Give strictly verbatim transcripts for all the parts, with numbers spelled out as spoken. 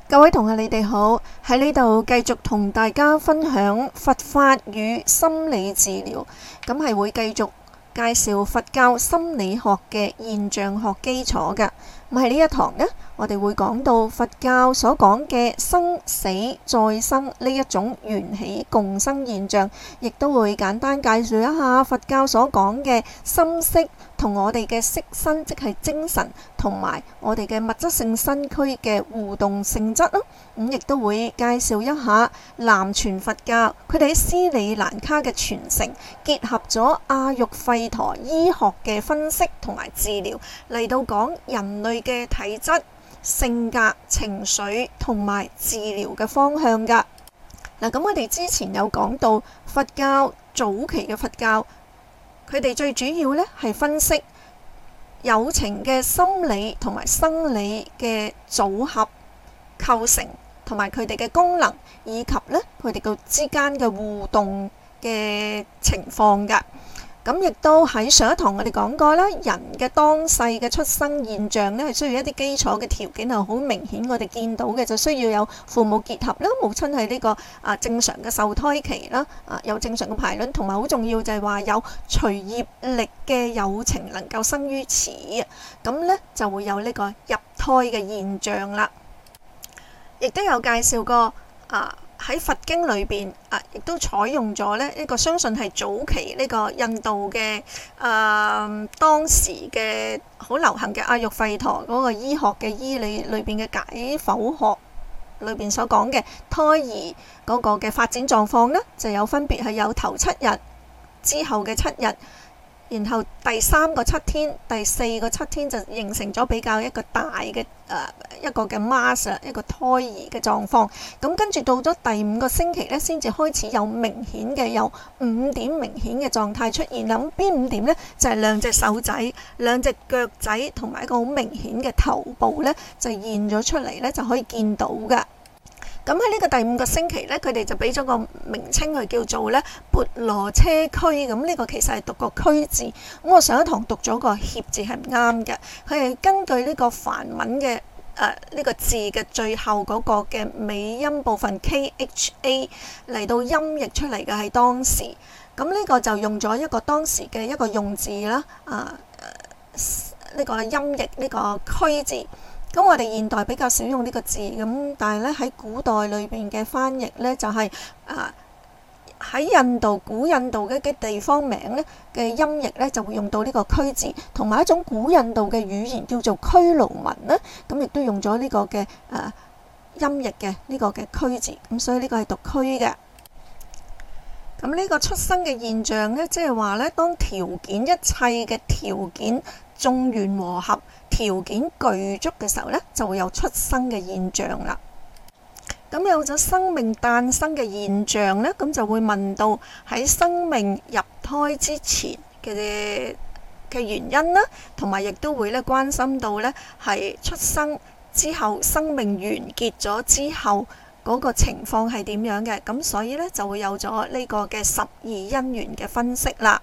各位同學你哋好，喺呢度繼續同大家分享佛法與心理治療，咁係會繼續介紹佛教心理學嘅現象學基礎㗎。咁喺呢一堂呢，我哋會講到佛教所講嘅生死再生呢一種緣起共生現象，亦都會簡單介紹一下佛教所講嘅心識同我哋嘅色身，即係精神同埋我哋嘅物質性身軀嘅互動性質咯。咁亦都會介紹一下南傳佛教佢哋喺斯里蘭卡嘅傳承，結合咗阿育吠陀醫學嘅分析同埋治療，嚟到講人類嘅體質、性格、情緒同埋治療嘅方向噶。嗱，咁我哋之前有講到佛教早期嘅佛教，佢哋最主要呢係分析有情嘅心理同埋生理嘅組合構成，同埋佢哋嘅功能，以及呢佢哋嘅之間嘅互動嘅情況噶。咁亦都喺上一堂我哋講過啦，人嘅當世嘅出生現象呢係需要一啲基礎嘅條件，係好明顯我哋見到嘅，就需要有父母結合啦，母親係呢個啊正常嘅受胎期啦，啊有正常嘅排卵，同埋好重要就係話有隨業力嘅有情能夠生於此，咁呢就會有呢個入胎嘅現象啦。亦都有介紹過啊喺佛經裏邊啊，亦都採用咗呢一個相信係早期呢個印度嘅誒、呃、當時嘅好流行嘅阿育吠陀嗰個醫學嘅醫理裏邊嘅解剖學裏邊所講嘅胎兒嗰個嘅發展狀況呢，就有分別係有頭七日之後嘅七日。然後第三個七天、第四個七天就形成咗比較一個大嘅誒、呃、一個嘅 mass 一個胎兒嘅狀況。咁跟住到咗第五個星期呢，先至開始有明顯嘅有五點明顯嘅狀態出現。咁邊五點呢？就係、是、兩隻手仔、兩隻腳仔同埋一個好明顯嘅頭部呢，就現咗出嚟呢，就可以見到㗎。咁喺呢個第五個星期呢，佢哋就俾咗個名稱佢叫做呢缽羅車區。咁呢個其實係讀個區字。咁我上一堂讀咗個協字係唔啱嘅，佢係根據呢個梵文嘅誒呢個字嘅最後嗰個嘅尾音部分 K H A 嚟到音譯出嚟嘅係當時。咁呢個就用咗一個當時嘅一個用字啦，啊呢、這個音譯呢個區字。咁我哋現代比較少用呢個字，咁但係咧喺古代裏邊嘅翻譯咧就係啊喺印度古印度嘅嘅地方名咧嘅音譯咧就會用到呢個區字，同埋一種古印度嘅語言叫做拘盧文咧，咁亦都用咗呢個嘅啊音譯嘅呢個嘅區字，咁所以呢個係讀區嘅。咁呢個出生嘅現象咧，即係話咧，當條件一切嘅條件眾緣和合，條件具足嘅時候呢，就會有出生嘅現象啦。咁有咗生命誕生嘅現象呢，咁就會問到喺生命入胎之前嘅嘅原因啦，同埋亦都會咧關心到呢係出生之後生命完結咗之後嗰個情況係點樣嘅。咁所以呢，就會有咗呢個嘅十二因緣嘅分析啦。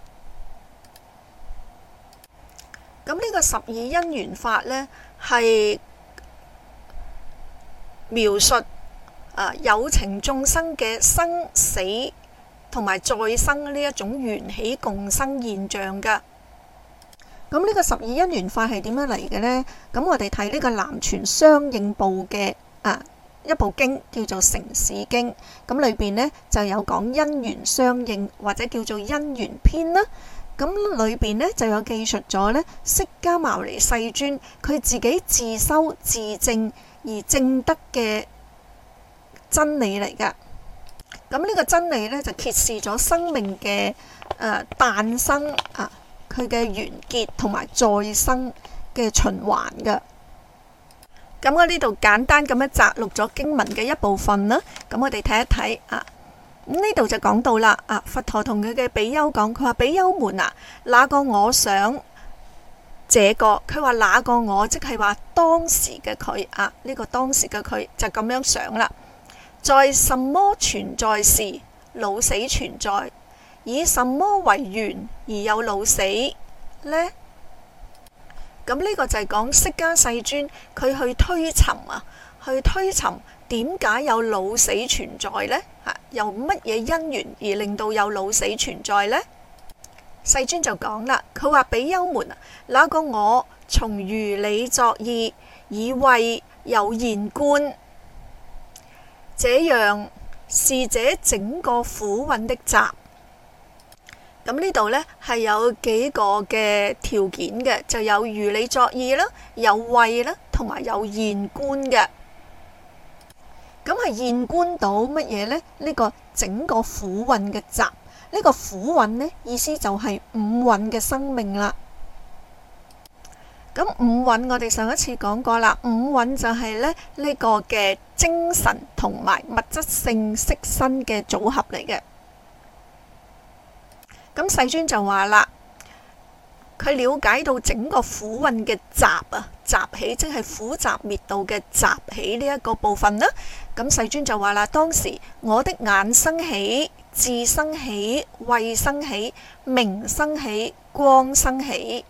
咁呢個十二因緣法呢，係描述啊有情眾生嘅生死同埋再生呢一種緣起共生現象㗎。咁呢個十二因緣法係點樣嚟嘅呢？咁我哋睇呢個南傳相應部嘅啊一部經叫做《承事經》，咁裏邊呢就有講因緣相應或者叫做因緣篇啦。咁裏邊呢就有記述咗呢釋迦牟尼世尊佢自己自修自證而證得嘅真理嚟噶。咁呢個真理呢，就揭示咗生命嘅誒誕生啊，佢嘅完結同埋再生嘅循環噶。咁我呢度簡單咁樣摘錄咗經文嘅一部分啦。咁我哋睇一睇啊。咁呢度就講到啦，啊佛陀同佢嘅比丘講，佢話比丘們啊，那個我想這個，佢話那個我即係話當時嘅佢啊，呢、這個當時嘅佢就咁樣想啦。在什麼存在時，老死存在，以什麼為緣而有老死呢？咁呢個就係講釋迦世尊佢去推尋啊， 去推尋點解有老死存在呢？嚇，由乜嘢因緣而令到有老死存在呢？世尊就講啦，佢話比丘們啊，那個我從如理作意，以慧有現觀，這樣是這整個苦蘊的集。咁呢度呢係有幾個嘅條件嘅，就有如理作意啦，有慧啦，同埋有現觀嘅。咁係現觀到乜嘢呢？呢個整個苦蘊嘅集，呢個苦蘊呢意思就係五蘊嘅生命啦。咁五蘊我哋上一次講過啦，五蘊就係咧呢個嘅精神同埋物質性色身嘅組合嚟嘅。咁世尊就話啦，佢了解到整個苦蘊嘅集啊，集起即係苦集滅道嘅集起呢一個部分啦。咁世尊就話啦，當時我的眼生起，智生起，慧生起，明生起，光生起。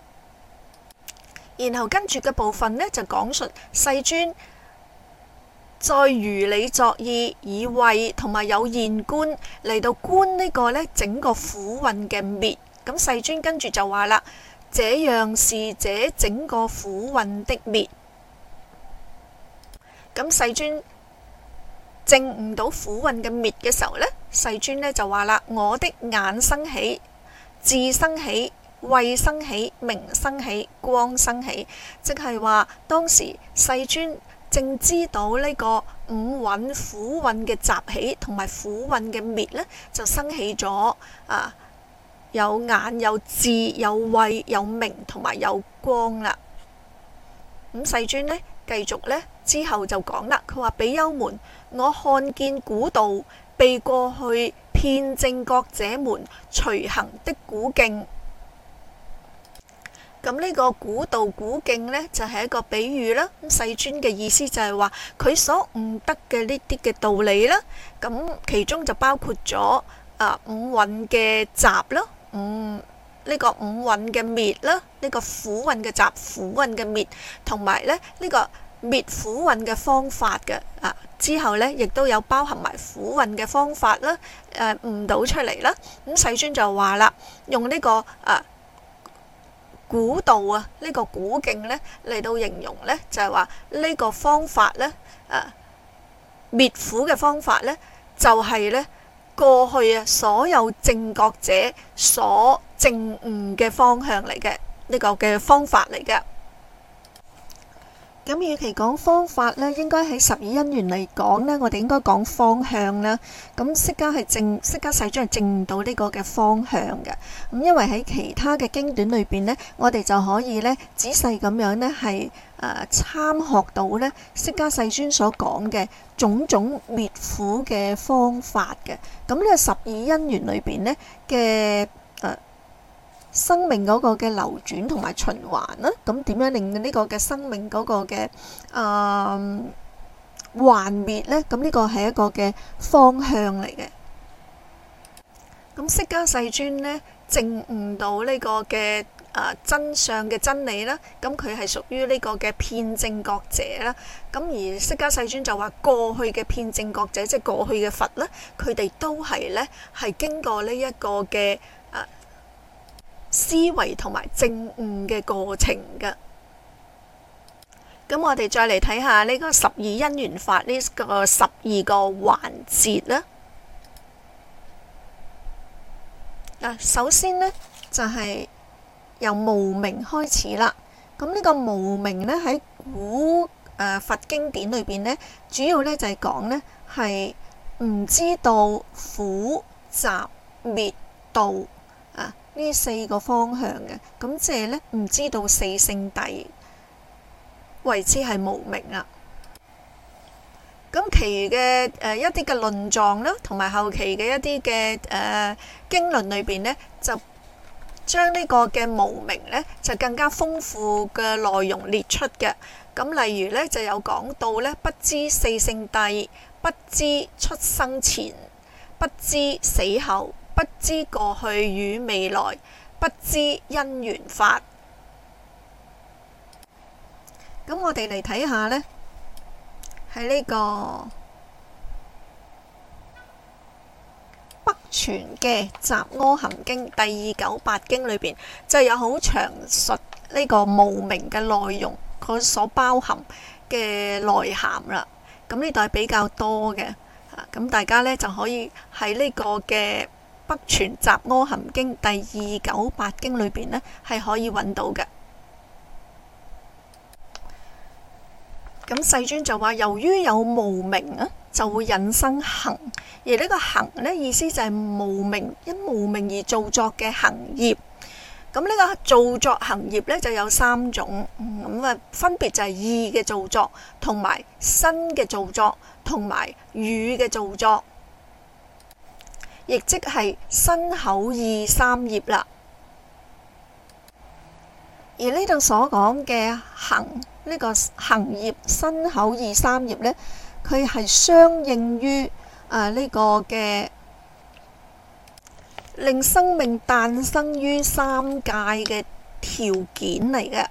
然後跟住嘅部分呢，就講述世尊再如理作意，以慧同埋有現觀嚟到觀呢個呢整個苦蘊嘅滅。咁世尊跟住就話啦，這樣是這整個苦蘊的滅。咁世尊證悟到苦蘊嘅滅嘅時候呢，世尊呢就話啦，我的眼生起，智生起，慧生起，明生起，光生起，即係話當時世尊正知道呢個五蘊苦蘊嘅集起同埋苦蘊嘅滅呢，就生起咗啊有眼有智有慧有明同埋有光啦。咁世尊呢繼續呢之後就講啦，佢話比丘們，我看見古道被過去遍正覺者們隨行的古徑。咁呢個古道古徑呢，就係一個比喻啦。咁世尊嘅意思就係話佢所悟得嘅呢啲嘅道理啦。咁其中就包括咗啊五蘊嘅集啦，嗯呢個五蘊嘅滅啦，呢個苦蘊嘅集，苦蘊嘅滅，同埋咧呢個滅苦蘊嘅方法嘅啊。之後呢，亦都有包含埋苦蘊嘅方法啦，誒悟到出嚟啦。咁世尊就話啦，用呢個啊。古道啊，呢個古徑呢嚟到形容呢，就係話呢個方法呢，誒滅苦嘅方法呢，就係呢過去啊所有正覺者所證悟嘅方向嚟嘅，呢個嘅方法嚟嘅。咁與其講方法呢，應該喺十二因緣嚟講呢，我哋應該講方向啦。咁釋迦係證，釋迦世尊係證到呢個嘅方向嘅。咁因為喺其他嘅經典裏邊呢，我哋就可以呢仔細咁樣呢係誒參學到呢釋迦世尊所講嘅種種滅苦嘅方法嘅。咁呢個十二因緣裏邊呢嘅誒。生命嗰個嘅流轉同埋循環啦，咁點樣令呢個嘅生命嗰個嘅誒幻滅呢？咁呢個係一個嘅方向嚟嘅。咁釋迦世尊呢，證悟到呢個嘅誒真相嘅真理啦，咁佢係屬於呢個嘅遍正覺者啦。咁而釋迦世尊就話過去嘅遍正覺者，即係過去嘅佛啦，佢哋都係呢係經過呢一個嘅思維同埋證悟嘅過程㗎。咁我哋再嚟睇下呢個十二因緣法呢個十二個環節啦。嗱，首先呢，就係、是、由無明開始啦。咁呢個無明呢，喺古誒、呃、佛經典裏邊呢，主要呢就係講呢係唔知道苦集滅道啊。呢四個方向嘅，咁即係呢，唔知道四聖諦為之係無明啦。咁其餘嘅誒一啲嘅論狀啦，同埋後期嘅一啲嘅誒經論裏邊呢，就將呢個嘅無明呢，就更加豐富嘅內容列出嘅。咁例如呢，就有講到呢，不知四聖諦，不知出生前，不知死後，不知過去與未來，不知因緣法。咁我哋嚟睇下呢喺呢個北傳嘅《雜阿含經》第二九八經裏邊，就有好詳述呢個無明嘅內容，佢所包含嘅內涵啦。咁呢度係比較多嘅，咁大家呢就可以喺呢個嘅北傳《雜阿含經》第二九八經裏邊呢係可以揾到嘅。咁世尊就話，由於有無明啊，就會引生行，而呢個行呢，意思就係無明，因無明而造作嘅行業。咁呢個造作行業呢，就有三種，咁啊分別就係意嘅造作，同埋身嘅造作，同埋語嘅造作，亦即係身口意三業啦。而呢度所講嘅行，呢個行業身口意三業呢，佢係相應於啊呢個嘅令生命誕生於三界嘅條件嚟嘅。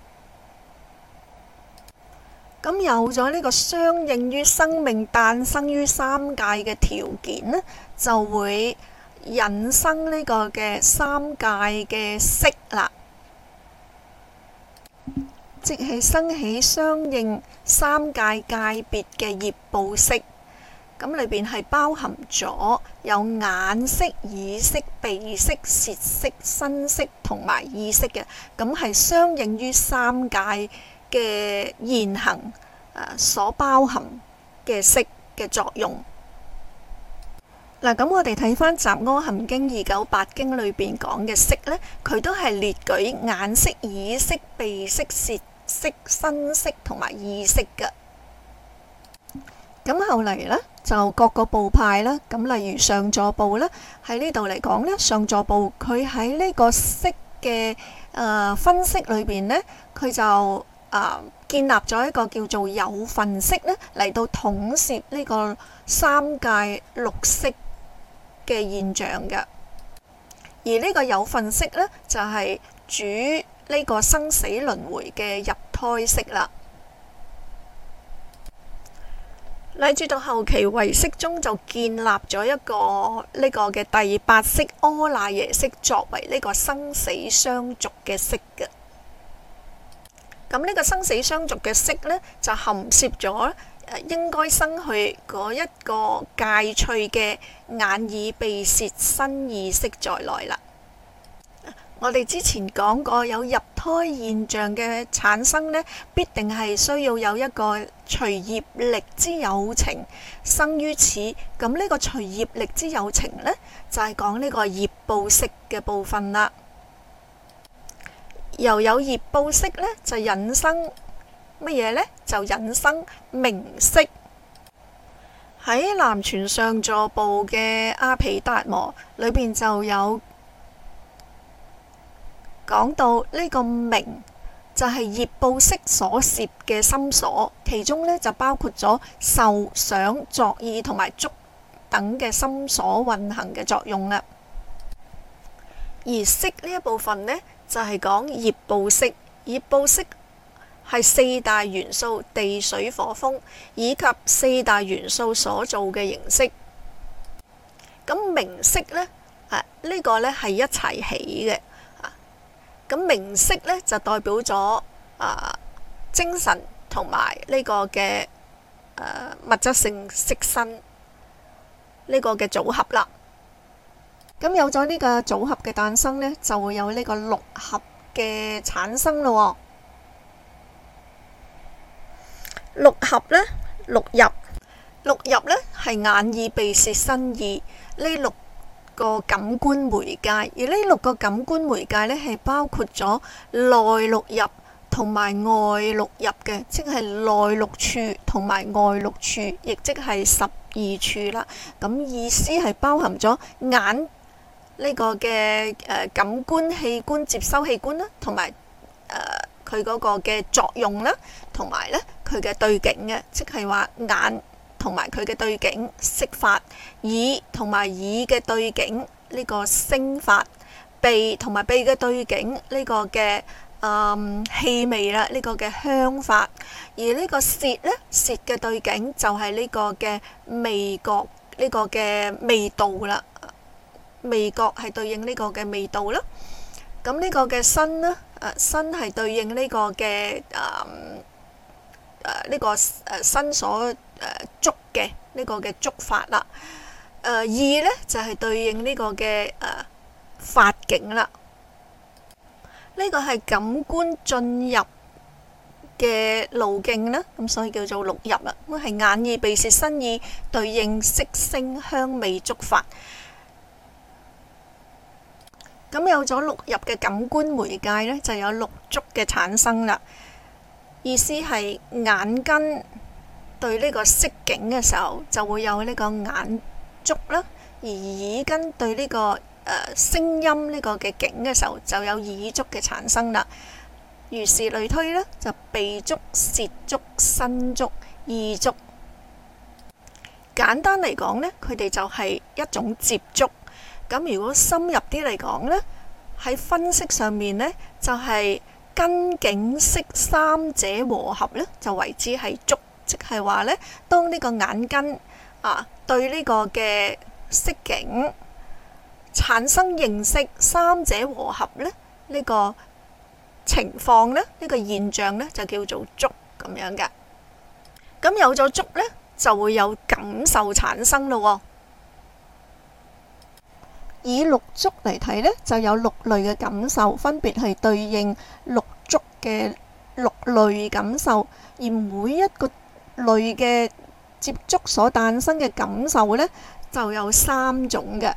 咁有咗呢個相應於生命誕生於三界嘅條件呢，就會引生呢個嘅三界嘅識啦。即係生起相應三界界別嘅業報識，咁裏邊係包含咗有眼識、耳識、鼻識、舌識、身識同埋意識嘅，咁係相應於三界嘅現行誒所包含嘅識嘅作用。嗱，咁我哋睇翻《雜阿含經》二九八經裏邊講嘅識呢，佢都係列舉眼識、耳識、鼻識、舌識、身識同埋意識嘅。咁後嚟呢，就各個部派啦，咁例如上座部呢，喺呢度嚟講呢，上座部佢喺呢個識嘅誒分析裏邊呢，佢就誒、呃、建立咗一個叫做有分識呢，嚟到統攝呢個三界六識嘅現象嘅。而呢個有分識呢，就係、是、主呢個生死輪迴嘅入胎識啦。乃至到後期唯識中就建立咗一個呢個嘅第八識阿賴耶識，作為呢個生死相續嘅識嘅。咁呢個生死相續嘅識呢，就含攝咗應該生去嗰一個戒趣嘅眼耳鼻舌身意識在內啦。我哋之前講過，有入胎現象嘅產生呢，必定係需要有一個隨業力之有情生於此。咁呢個隨業力之有情呢，就係講呢個業報識嘅部分啦。又有業報識呢，就引生乜嘢呢？就引生名色。喺南傳上座部嘅阿毗達摩裏邊就有講到呢個名就係業報識所攝嘅心所，其中呢就包括咗受、想、作意同埋觸等嘅心所運行嘅作用啦。而識呢一部分呢，就係講業報識，業報識係四大元素地水火風以及四大元素所造嘅形式。咁名色呢，啊呢、呢個呢係一齊起嘅。咁名色呢，就代表咗啊精神同埋呢個嘅誒、啊、物質性色身呢個嘅組合啦。咁有咗呢個組合嘅誕生呢，就會有呢個六合嘅產生咯。六合呢，六入，六入呢係眼耳鼻舌身意呢六個感官媒介，而呢六個感官媒介呢，係包括咗內六入同埋外六入嘅，即係內六處同埋外六處，亦即係十二處啦。咁意思係包含咗眼呢個嘅誒感官器官、接收器官啦，同埋誒佢嗰個嘅作用啦，同埋呢佢嘅對境嘅，即係話眼同埋佢嘅對境色法，耳同埋耳嘅對境呢個聲法，鼻同埋鼻嘅對境呢個嘅嗯氣味啦，呢個嘅香法。而呢個舌呢，舌嘅對境就係呢個嘅味覺，呢個嘅味道啦。味覺係對應呢個嘅味道啦。咁呢個嘅身呢，誒身係對應呢個嘅誒誒呢個誒身所誒觸嘅呢個嘅觸法啦。誒意呢就係對應呢個嘅誒法境啦。呢個係感官進入嘅路徑啦，咁所以叫做六入啦。咁係眼耳鼻舌身意對應色聲香味觸法。咁有咗六入嘅感官媒介呢，就有六觸嘅產生啦。意思係眼根對呢個色境嘅時候，就會有呢個眼觸啦；而耳根對呢個誒聲音呢個嘅境嘅時候，就有耳觸嘅產生啦。如是類推呢，就鼻觸、舌觸、身觸、意觸。簡單嚟講呢，佢哋就係一種接觸。咁如果深入啲嚟講呢，喺分析上面呢，就係根境色三者和合呢，就為之係觸，即係話呢，當呢個眼根啊對呢個嘅色境產生認識，三者和合呢，呢、呢個情況呢，呢、呢個現象呢，就叫做觸咁樣嘅。咁有咗觸呢，就會有感受產生咯。以六觸嚟睇呢，就有六類嘅感受，分別係對應六觸嘅六類感受，而每一個類嘅接觸所誕生嘅感受呢，就有三種嘅，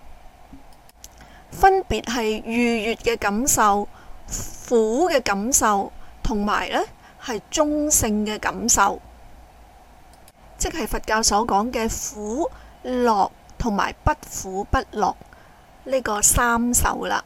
分別係愉悅嘅感受、苦嘅感受，同埋呢係中性嘅感受，即係佛教所講嘅苦、樂同埋不苦不樂呢個三受啦。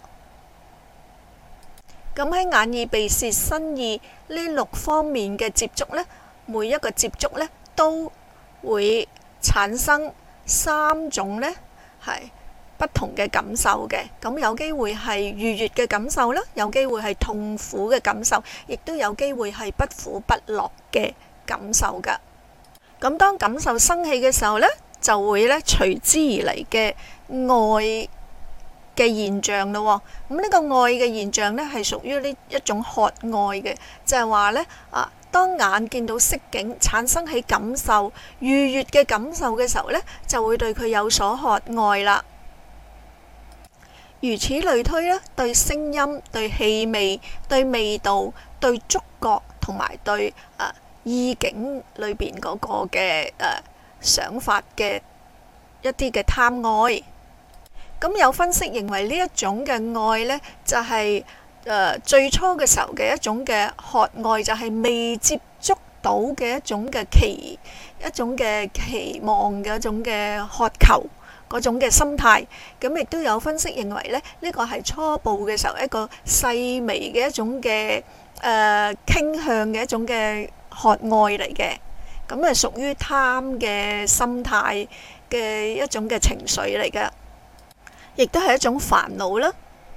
咁喺眼耳鼻舌身意呢六方面嘅接觸呢，每一個接觸呢都會產生三種呢係不同嘅感受嘅。咁有機會係愉悅嘅感受啦，有機會係痛苦嘅感受，亦都有機會係不苦不樂嘅感受噶。咁當感受生起嘅時候呢，就會呢隨之而嚟嘅愛嘅現象咯。咁呢個愛嘅現象呢，係屬於呢一種渴愛嘅，就係話呢，啊，當眼見到色境產生起感受愉悅嘅感受嘅時候呢，就會對佢有所渴愛啦。如此類推呢，對聲音、對氣味、對味道、對觸覺同埋對啊意境裏邊嗰個嘅誒想法嘅一啲嘅貪愛。咁有分析認為呢一種嘅愛呢，就係、是、誒、呃、最初嘅時候嘅一種嘅渴愛，就係未接觸到嘅一種嘅期，一種嘅期望嘅一種嘅渴求嗰種嘅心態。咁亦都有分析認為呢，呢、這個係初步嘅時候一個細微嘅一種嘅誒、呃、傾向嘅一種嘅渴愛嚟嘅。咁係屬於貪嘅心態嘅一種嘅情緒嚟嘅。亦都係一種煩惱啦。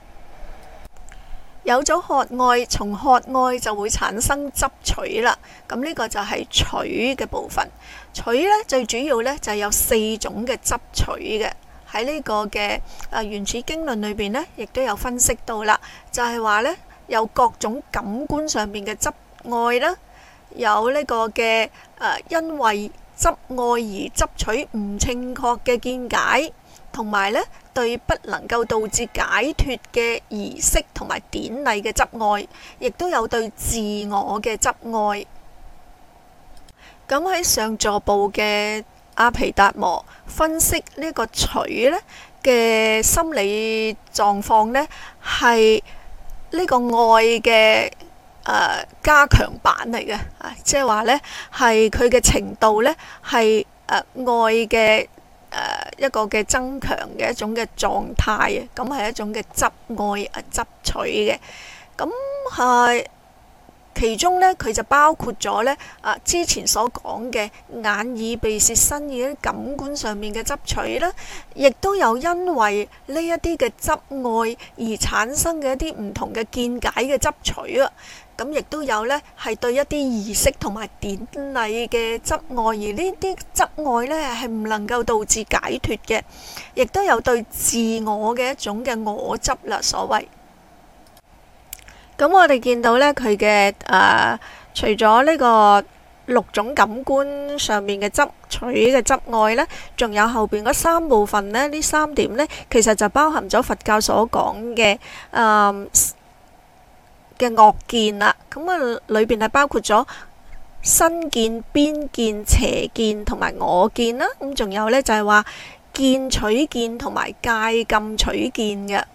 有咗渴愛，從渴愛就會產生執取啦。咁呢個就係取嘅部分。取呢，最主要呢，就係有四種嘅執取嘅。喺呢個嘅啊原始經論裏邊呢，亦都有分析到啦。就係話呢，有各種感官上面嘅執愛啦，有呢個嘅誒因為執愛而執取唔正確嘅見解，同埋呢，對不能夠導致解脫嘅儀式同埋典禮嘅執愛，亦都有對自我嘅執愛。咁喺上座部嘅阿毗達摩分析呢個取呢嘅心理狀況呢，係呢個愛嘅誒、呃、加強版嚟嘅，啊，即係話呢係佢嘅程度呢係誒、呃、愛嘅。誒一個嘅增強嘅一種嘅狀態啊，咁係一種嘅執愛啊執取嘅。咁係其中咧佢就包括咗咧啊之前所講嘅眼耳鼻舌身意啲感官上面嘅執取啦，亦都有因為呢一啲嘅執愛而產生嘅一啲唔同嘅見解嘅執取啊。咁亦都有呢係對一啲儀式同埋典禮嘅執愛，而呢啲執愛呢係唔能夠導致解脫嘅，亦都有對自我嘅一種嘅我執啦，所謂。咁我哋見到呢，佢嘅誒，除咗呢個六種感官上面嘅執取嘅執愛呢，仲有後邊嗰三部分呢，呢三點呢，其實就包含咗佛教所講嘅誒嘅惡見啦。咁啊，裏邊係包括咗身見、邊見、邪見同埋我見啦。咁仲有呢，就係話見取見同埋戒禁取見嘅。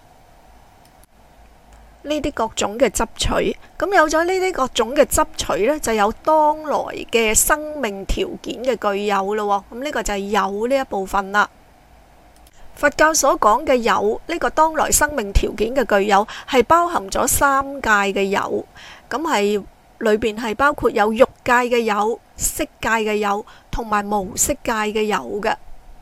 呢啲各種嘅執取，咁有咗呢啲各種嘅執取呢，就有當來嘅生命條件嘅具有咯。咁呢個就係有呢一部分啦。佛教所講嘅有呢個當來生命條件嘅具有，係包含咗三界嘅有，咁係裏邊係包括有欲界嘅有、色界嘅有同埋無色界嘅有嘅。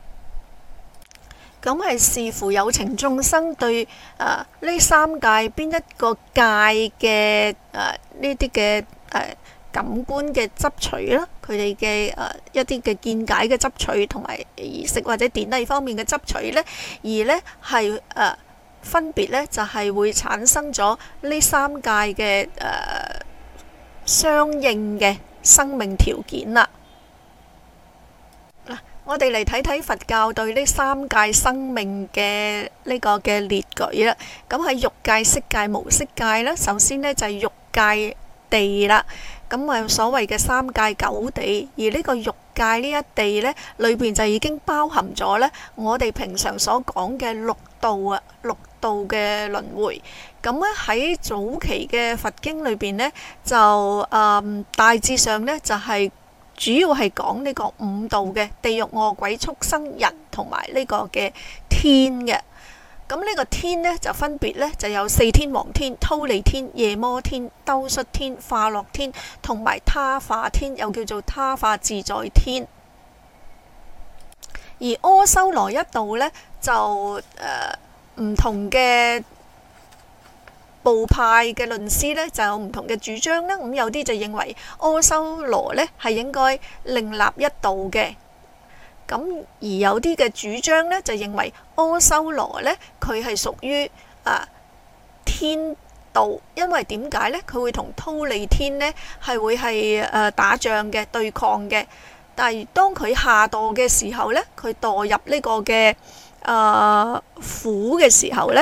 咁係視乎有情眾生對誒呢三界邊一個界嘅誒呢啲嘅誒感官嘅執取啦，佢哋嘅誒一啲嘅見解嘅執取同埋儀式或者典禮方面嘅執取呢，而呢係誒、呃、分別呢就係、是、會產生咗呢三界嘅誒、呃、相應嘅生命條件啦。我哋嚟睇睇佛教對呢三界生命嘅呢個嘅列舉啦。咁喺欲界、色界、無色界啦。首先呢就係欲界地啦。咁啊所謂嘅三界九地，而呢個欲界呢一地呢，裏邊就已經包含咗呢我哋平常所講嘅六道啊，六道嘅輪迴。咁咧喺早期嘅佛經裏邊呢，就誒、嗯、大致上呢就係、是。主要係講呢個五道嘅地獄、餓鬼、畜生、人同埋呢個嘅天嘅。咁呢個天呢，就分別呢就有四天王天、忉利天、夜摩天、兜率天、化樂天同埋他化天，又叫做他化自在天。而阿修羅一道呢，就誒唔同嘅部派嘅論師呢就有唔同嘅主張啦，咁有啲就認為阿修羅呢係應該另立一道嘅，咁而有啲嘅主張呢就認為阿修羅呢佢係屬於啊天道，因為點解呢？佢會同忉利天呢係會係誒打仗嘅對抗嘅，但係當佢下墮嘅時候呢，佢墮入呢個嘅誒苦嘅時候呢。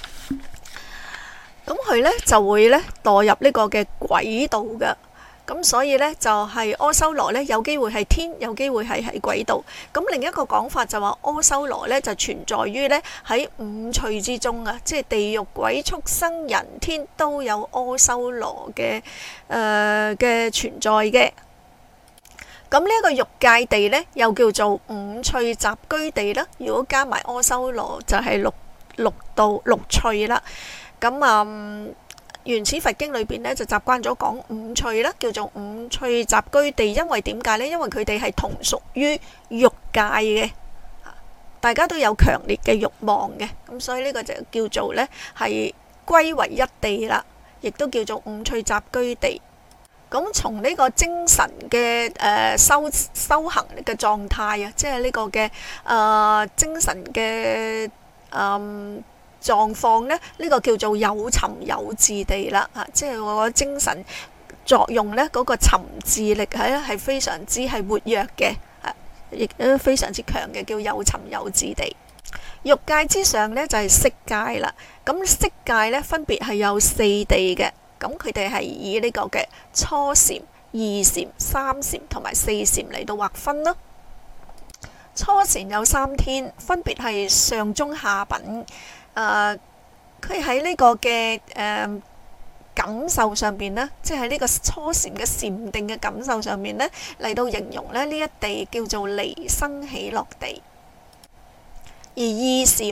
咁佢呢就會呢墮入呢個嘅鬼道嘅，咁所以呢，就係阿修羅呢有機會係天，有機會係喺鬼道。咁另一個講法就話阿修羅呢就存在於呢喺五趣之中啊，即係地獄、鬼、畜生、人、天都有阿修羅嘅誒嘅存在嘅。咁呢一個欲界地呢，又叫做五趣集居地啦。如果加埋阿修羅就係六六道六趣啦。咁啊、嗯，原始佛經裏邊呢，就習慣咗講五趣啦，叫做五趣集居地。因為點解呢？因為佢哋係同屬於欲界嘅，大家都有強烈嘅慾望嘅，咁所以呢個就叫做呢係歸為一地啦，亦都叫做五趣集居地。咁從呢個精神嘅誒、呃、修修行嘅狀態啊，即係呢個嘅誒、呃、精神嘅誒。呃狀況呢，呢、呢個叫做有尋有伺地啦，啊，即係我個精神作用呢，嗰、嗰個尋伺力係係非常之係活躍嘅，亦、啊、都非常之強嘅，叫有尋有伺地。欲界之上呢，就係、係、色界啦，咁色界呢，分別係有四地嘅，咁佢哋係以呢個嘅初禪、二禪、三禪同埋四禪嚟到劃分咯。初禪有三天，分別係上中下品。誒，佢喺呢個嘅誒、呃、感受上邊呢，即係呢個初禪嘅禪定嘅感受上面呢，嚟到形容咧呢一地叫做離生喜樂地。而二禪呢，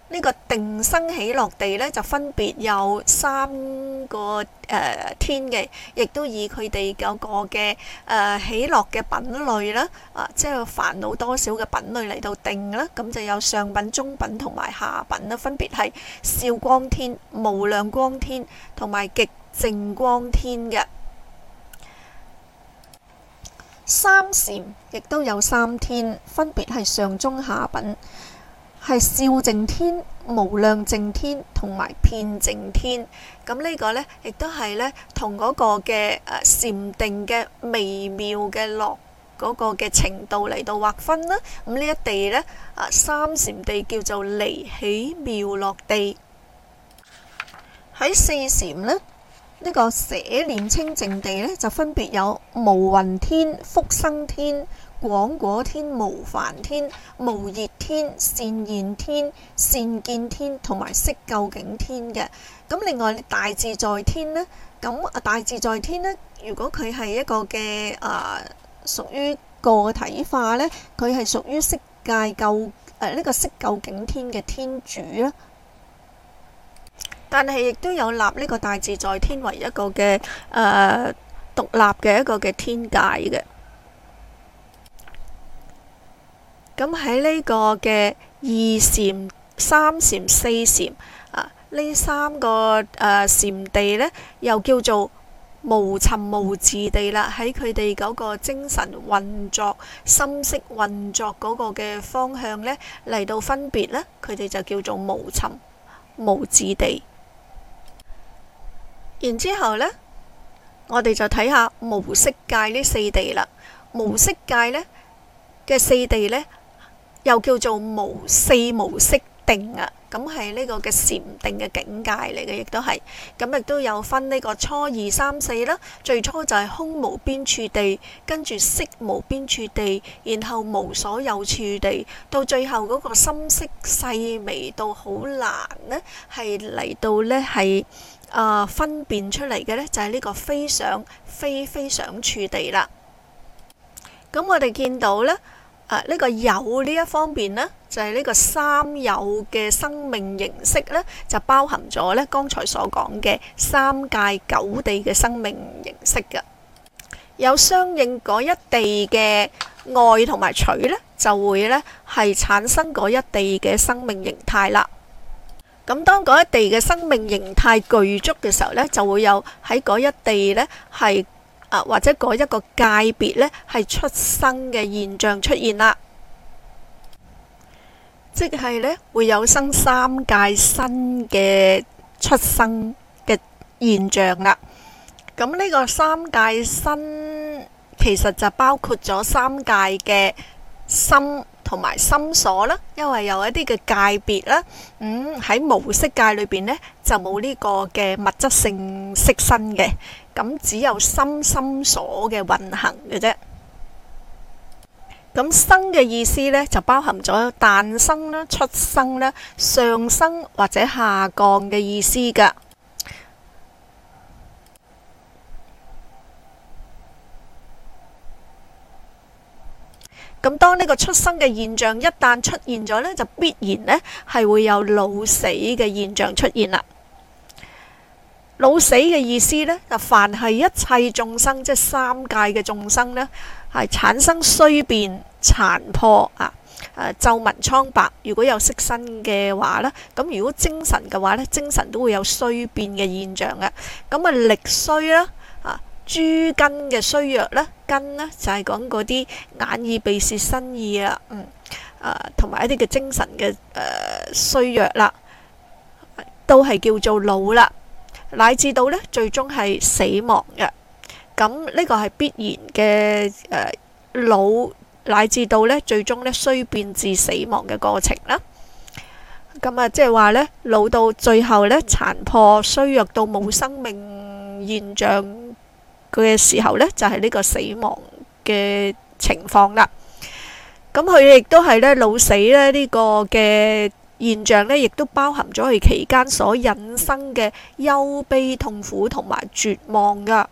呢個定生喜樂地呢，就分別有三個誒、呃、天嘅，亦都以佢哋嗰個嘅誒、呃、喜樂嘅品類啦，啊，即係煩惱多少嘅品類嚟到定啦。咁就有上品、中品同埋下品啦，分別係少光天、無量光天同埋極淨光天嘅。三禪亦都有三天，分別係上中下品。係少淨天、無量淨天同埋遍淨天。咁呢個呢，亦都係呢同嗰個嘅誒禪定嘅微妙嘅樂嗰個嘅程度嚟到劃分啦。咁呢一地呢，啊三禪地叫做離喜妙樂地。喺四禪呢，呢、呢個捨念清淨地呢，就分別有無雲天、福生天、廣果天、無煩天、無熱天、善現天、善見天同埋色究竟天嘅。咁另外大自在天呢，咁啊大自在天呢，如果佢係一個嘅啊屬於個體化呢，佢係屬於色界究誒呢個色究竟天嘅天主啦。但係亦都有立呢個大自在天為一個嘅誒、呃、獨立嘅一個嘅天界嘅。咁喺呢個嘅二禪、三禪、四禪啊，呢三個誒禪地呢，又叫做無尋無伺地啦。喺佢哋嗰個精神運作、心識運作嗰個嘅方向呢，嚟到分別呢，佢哋就叫做無尋無伺地。然之後呢，我哋就睇下無色界呢四地啦。無色界呢嘅四地呢，又叫做無四無色定啊，咁係呢個嘅禪定嘅境界嚟嘅，亦都係咁，亦都有分呢個初二三四啦。最初就係空無邊處地，跟住色無邊處地，然後無所有處地，到最後嗰個心識細微到好難呢，係嚟到呢係啊、呃、分辨出嚟嘅呢，就係、是、呢個非想非非想處地啦。咁我哋見到呢。呢、啊這個有呢一方面呢，就係、是、呢個三有嘅生命形式呢，就包含咗呢剛才所講嘅三界九地嘅生命形式嘅。有相應嗰一地嘅愛同埋取呢，就會呢係產生嗰一地嘅生命形態啦。咁當嗰一地嘅生命形態具足嘅時候呢，就會有喺嗰一地呢係。啊，或者嗰一個界別呢，係出生嘅現象出現啦，即係呢會有生三界新嘅出生嘅現象啦。咁呢個三界新其實就包括咗三界嘅心同埋心所啦，因為有一啲嘅界別啦，嗯喺無色界裏邊呢，就冇呢個嘅物質性色身嘅。咁只有心心所嘅運行嘅啫。咁生嘅意思呢，就包含咗誕生啦、出生啦、上升或者下降嘅意思噶。咁當呢個出生嘅現象一旦出現咗呢，就必然呢係會有老死嘅現象出現啦。老死嘅意思呢，就凡係一切眾生，即係三界嘅眾生呢，係產生衰變、殘破啊、誒皺紋蒼白。如果有色身嘅話呢，咁如果精神嘅話呢，精神都會有衰變嘅現象嘅。咁啊，力衰啦，啊諸根嘅衰弱啦，根呢就係講嗰啲眼耳鼻舌身意啊，嗯啊，同埋一啲嘅精神嘅誒衰弱啦，都係叫做老啦。乃至到呢，最終係死亡嘅。咁呢個係必然嘅誒、呃、老，乃至到呢，最終呢，衰變至死亡嘅過程啦。咁啊，即係話呢，老到最後呢，殘破衰弱到冇生命現象嘅時候呢，就係、是、呢個死亡嘅情況啦。咁佢亦都係呢，老死呢，呢、這個嘅現象呢，亦都包含咗佢期間所引生嘅憂悲痛苦同埋絕望噶。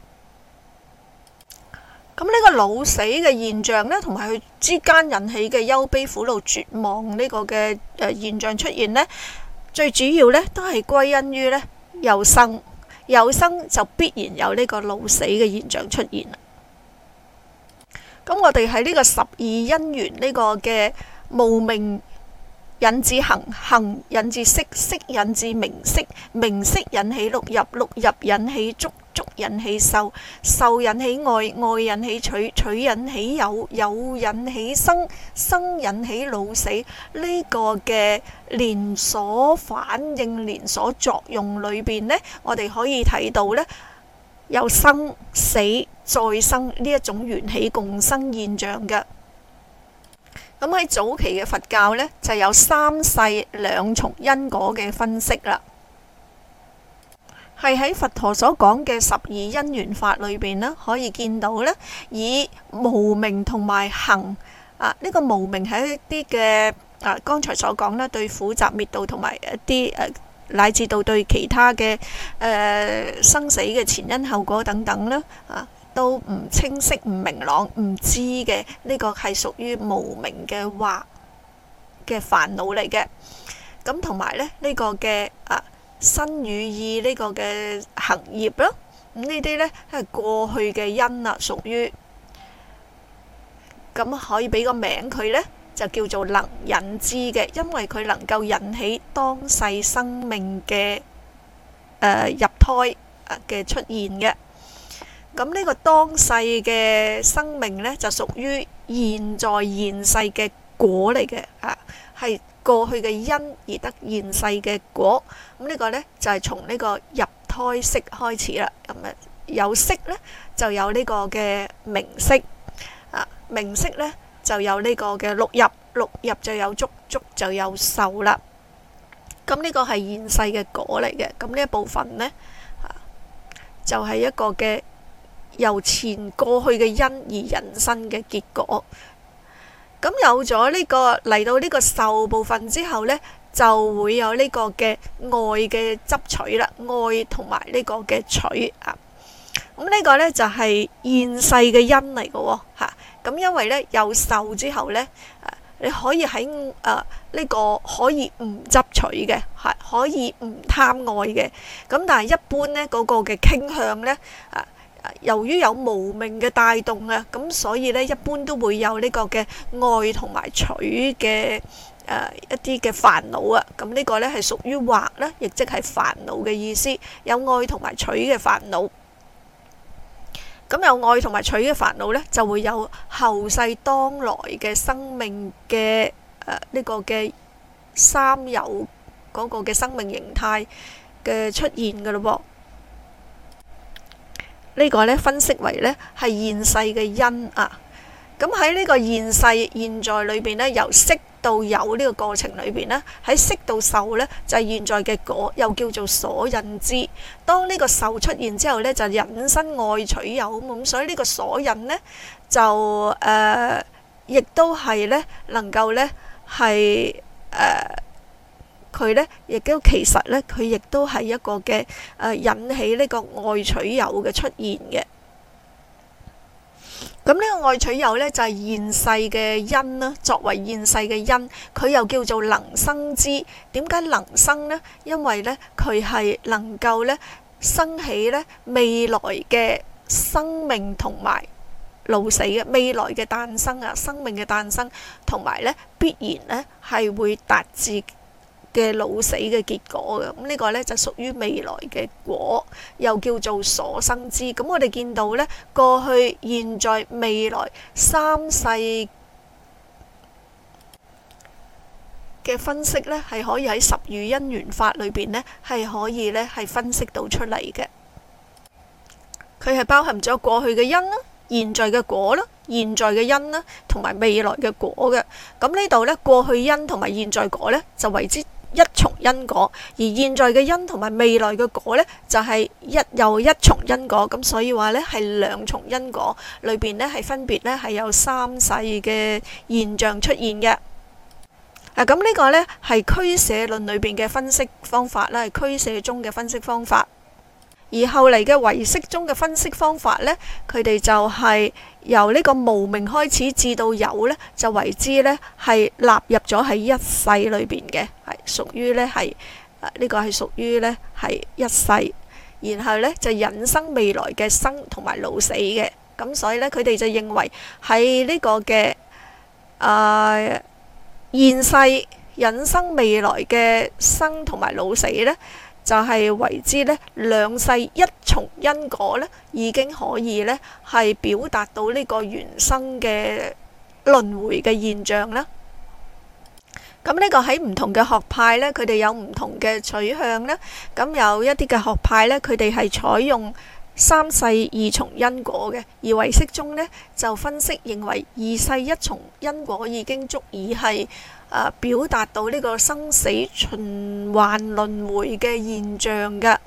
咁呢個老死嘅現象呢，同埋佢之間引起嘅憂悲苦惱絕望呢個嘅誒現象出現呢， 最主要呢都係歸因於呢有生，有生就必然有呢個老死嘅現象出現啦。咁我哋喺呢個十二因緣呢個嘅無明引致行，行引致識，識引致名色，名色引起六入，六入引起觸，觸引起受，受引起愛，愛引起取，取引起有，有引起生，生引起老死。呢個嘅連鎖反應、連鎖作用裏邊呢，我哋可以睇到呢，有生死再生呢一種緣起共生現象嘅。咁喺早期嘅佛教呢，就有三世兩重因果嘅分析啦。係喺佛陀所講嘅十二因緣法裏邊呢，可以見到呢，以無明同埋行啊，呢、這個無明係一啲嘅啊，剛才所講啦，對苦集滅道同埋一啲誒、啊、乃至到對其他嘅誒、啊、生死嘅前因後果等等啦啊。都唔清晰、唔明朗、唔知嘅，呢個係屬於無明嘅惑嘅煩惱嚟嘅。咁同埋咧呢個嘅啊身語意呢個嘅行業咯，咁呢啲呢係過去嘅因啦，屬於咁可以俾個名佢呢，就叫做能引之嘅，因為佢能夠引起當世生命嘅誒入胎嘅出現嘅。咁呢個當世嘅生命呢，就屬於現在現世嘅果嚟嘅，啊，係過去嘅因而得現世嘅果。咁呢個呢，就係從呢個入胎識開始啦。咁啊，有識呢，就有呢個嘅名色，啊，名色呢，就有呢個嘅六入，六入就有觸，觸就有受啦。咁呢個係現世嘅果嚟嘅。咁呢一部分呢，啊，就係一個嘅。由前過去嘅因而引申嘅結果，咁有咗呢個嚟到呢個受部分之後呢，就會有呢個嘅愛嘅執取啦，愛同埋呢個嘅取啊。咁呢個呢就係現世嘅因嚟嘅喎嚇。咁因為呢有受之後呢，你可以喺誒呢個可以唔執取嘅，係可以唔貪愛嘅。咁但係一般呢嗰個嘅傾向呢。啊。由於有無明嘅帶動啊，咁所以呢一般都會有呢個嘅愛同埋取嘅誒、呃、一啲嘅煩惱啊。咁呢個呢係屬於惑啦，亦即係煩惱嘅意思。有愛同埋取嘅煩惱，咁有愛同埋取嘅煩惱呢，就會有後世當來嘅生命嘅誒呢個嘅三有嗰個嘅生命形態嘅出現㗎咯噃。呢個咧分析為咧係現世嘅因啊，咁喺呢個現世現在裏邊咧，由識到有呢個過程裏邊咧，喺識到受咧就係現在嘅果，又叫做所引之。當呢個受出現之後咧，就引申愛取有咁，所以呢個所引咧就誒，亦都係咧能夠咧係誒。佢呢亦都其實呢，佢亦都係一個嘅誒引起呢個愛取有嘅出現嘅。咁呢個愛取有呢，就係現世嘅因啦，作為現世嘅因，佢又叫做能生之。點解能生呢？因為呢，佢係能夠呢生起呢未來嘅生命同埋老死嘅未來嘅誕生啊，生命嘅誕生同埋呢必然呢係會達至嘅老死嘅結果嘅。咁呢個呢就屬於未來嘅果，又叫做所生之。咁我哋見到呢，過去、現在、未來三世嘅分析呢，係可以喺十餘因緣法裏邊呢，係可以呢係分析到出嚟嘅。佢係包含咗過去嘅因啦、現在嘅果啦、現在嘅因啦，同埋未來嘅果嘅。咁呢度呢，過去因同埋現在果呢，就為之一重因果，而現在嘅因同埋未來嘅果呢，就係一又一重因果。咁所以話呢，係兩重因果裏邊呢，係分別呢係有三世嘅現象出現嘅。啊，咁呢個呢，係俱舍論裏邊嘅分析方法啦，係俱舍中嘅分析方法。 而後嚟嘅唯識宗嘅分析方法呢，佢哋就係由呢個無明開始至到有呢，就為之呢係納入咗喺一世裏邊嘅，係屬於呢係呢個係屬於呢係一世，然後呢就引申未來嘅生同埋老死嘅。咁所以呢，佢哋就認為喺呢個嘅誒現世引申未來嘅生同埋老死呢，就係為之呢兩世一重因果呢，已經可以呢係表達到呢個原生嘅輪迴嘅現象啦。咁呢個喺唔同嘅學派呢，佢哋有唔同嘅取向啦。咁有一啲嘅學派呢，佢哋係採用三世二重因果嘅，而唯識宗呢就分析認為二世一重因果已經足以係誒表達到呢個生死循環輪迴嘅現象㗎。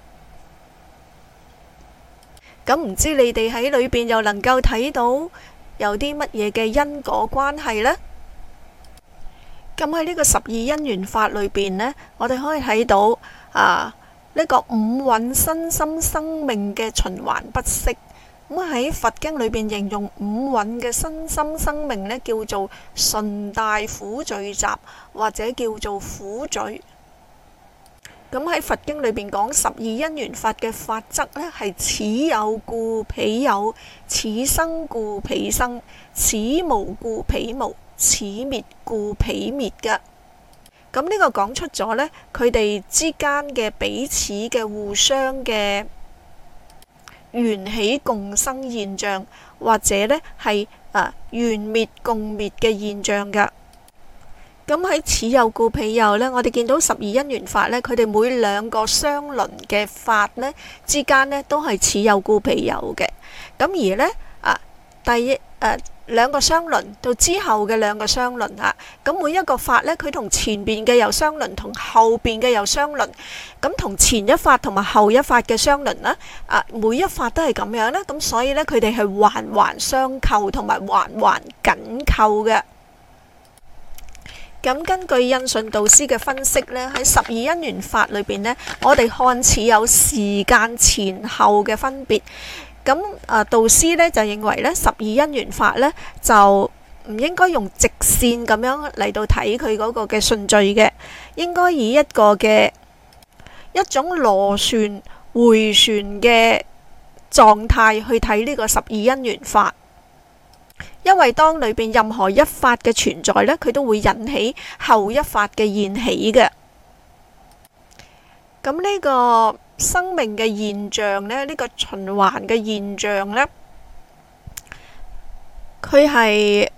咁唔知你哋喺裏邊又能夠睇到有啲乜嘢嘅因果關係呢？咁喺呢個十二因緣法裏邊呢，我哋可以睇到啊呢個五蘊身心生命嘅循環不息。咁喺佛經裏邊形容五蘊嘅身心生命呢，叫做順大苦聚集，或者叫做苦聚。咁喺佛經裏邊講十二因緣法嘅法則呢，係此有故彼有，此生故彼生，此無故彼無，此滅故彼滅嘅。咁呢個講出咗呢，佢哋之間嘅彼此嘅互相嘅緣起共生現象，或者呢係啊緣滅共滅嘅現象噶。咁喺此有故彼有呢，我哋見到十二因緣法呢，佢哋每兩個相鄰嘅法呢之間呢，都係此有故彼有嘅。咁而呢啊第一誒兩個相鄰到之後嘅兩個相鄰啊，咁每一個法呢，佢同前邊嘅又相鄰，同後邊嘅又相鄰。咁同前一法同埋後一法嘅相鄰啦，啊每一法都係咁樣啦。咁所以呢，佢哋係環環相扣同埋環環緊扣嘅。咁根據印順導師嘅分析呢，喺十二因緣法裏邊呢，我哋看似有時間前後嘅分別。咁啊，導師呢就認為呢，十二因緣法呢就唔應該用直線咁樣嚟到睇佢嗰個嘅順序嘅，應該以一個嘅一種螺旋迴旋嘅狀態去睇呢個十二因緣法。因為當裏邊任何一法嘅存在呢，佢都會引起後一法嘅現起嘅。咁呢個生命嘅現象呢，呢個循環嘅現象呢，佢係